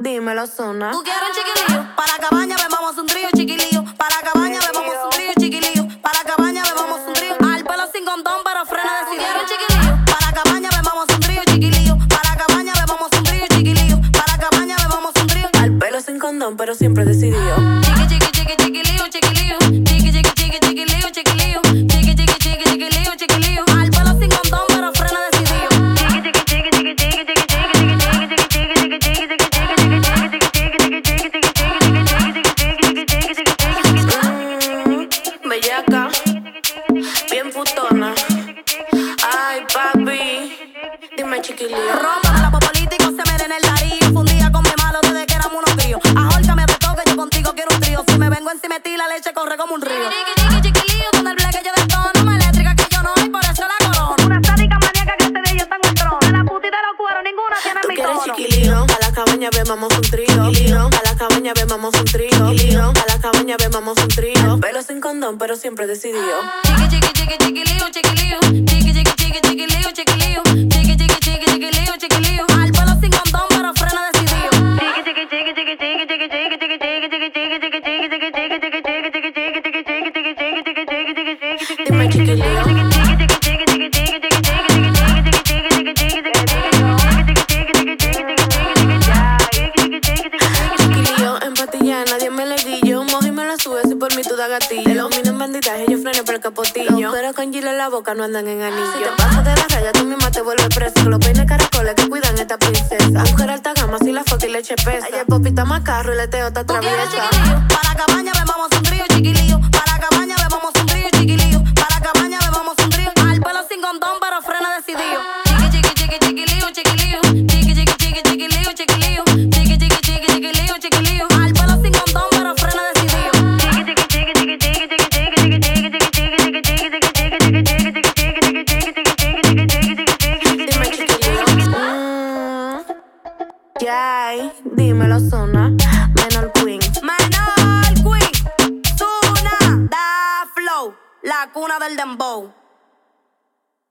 dímelo, zona. ¿Tú quieres un chiquilío? Para cabaña bebamos un trío, chiquilío. Para cabaña bebamos un trío, chiquilío. Para cabaña bebamos un trío. Al pelo sin condón, pero frena decidido. ¿Tú quieres un chiquilío? Para cabaña bebamos un trío, chiquilío. Para cabaña bebamos un trío, chiquilío. Para cabaña bebamos un trío. Al pelo sin condón, pero siempre decidido. Chiqui, chiqui, chiqui, chiquilío, chiquilío. Chiqui, chiqui, chiqui, chiquilío, chiquilío. Chiqui, chiqui, chiqui, chiquilío, chiquilío. Al pelo sin condón, pero frena decidido. Chiqui, chiqui, chiqui, chiqui, chiqui, chiqui, bellaca, bien putona. Ay, papi, dime chiquilío. Roma de la políticos se me den el darío. Fue un día con mi malo desde que éramos unos críos. Ahórcame te toque, yo contigo quiero un trío. Si me vengo encima de ti, la leche corre como un río. Chiqui, chiqui, chiquilío, con el bleque yo detono. Más eléctrica que yo no hay, por eso la corono. Una sádica maníaca que este día yo tengo el trono. De la puta y de los cueros, ninguna tiene ¿Tú mi quieres tono. chiquilío? A la cabaña bebamos un trío. A la cabaña bebamos un trío. A la cabaña bebamos un trío. Pelo sin condón, pero siempre decidido. Chiqui, chiqui, chiqui, chiquilío, chiquilío. Chiqui, chiqui, chiqui, chiquilío, chiquilío. Chiqui, chiqui, chiqui, chiquilío, chiquilío. Al pelo sin condón, pero frena decidido. Chiqui, chiqui, chiqui, chiqui, chiqui, chiqui, chiqui, chiqui, chiqui, chiqui, chiqui, chiqui, chiqui, chiqui, Dime chiquilío. Chiquilío, en patilla, nadie me le guillo. Moji me la sube si por mí tú da gatillo. Los minos en bandidaje, yo freno por el capotillo. Pero con Gila en la boca no andan en anillo. Si te pasas de la raya, tú misma te vuelves presa. Los peines caracoles que cuidan esta princesa. Mujer alta gama, si la foca y leche pesa. Ayer popita más carro y le teo está traviesa. Para cabaña bebamos un trío, chiquilío. Para cabaña bebamos un trío, chiquilío. Para cabaña bebamos un trío. Al pelo sin condón, pero frena decidido. Chiqui, chiqui, chiqui, chiquilío, chiquilío. Chiqui, chiqui, chiqui, chiquilío, chiquilío. Chiqui, chiqui, chiqui, chiquilío, chiquilío. Al pelo sin condón, pero frena decidido. Chiqui, chiqui, chiqui, chiqui, chiqui, chiqui, chiqui, chiqui, chiqui, chiqui, chiqui, chiqui, Dime chiquilío. Yay, dímelo, zona. Menor Queen. Menor Queen, Zuna, Da Flow, la cuna del dembow.